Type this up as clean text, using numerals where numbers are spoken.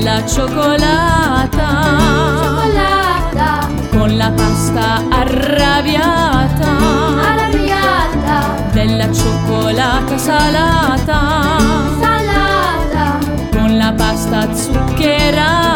della cioccolata, cioccolata, con la pasta arrabbiata, arrabbiata, della cioccolata salata, salata, con la pasta zuccherata,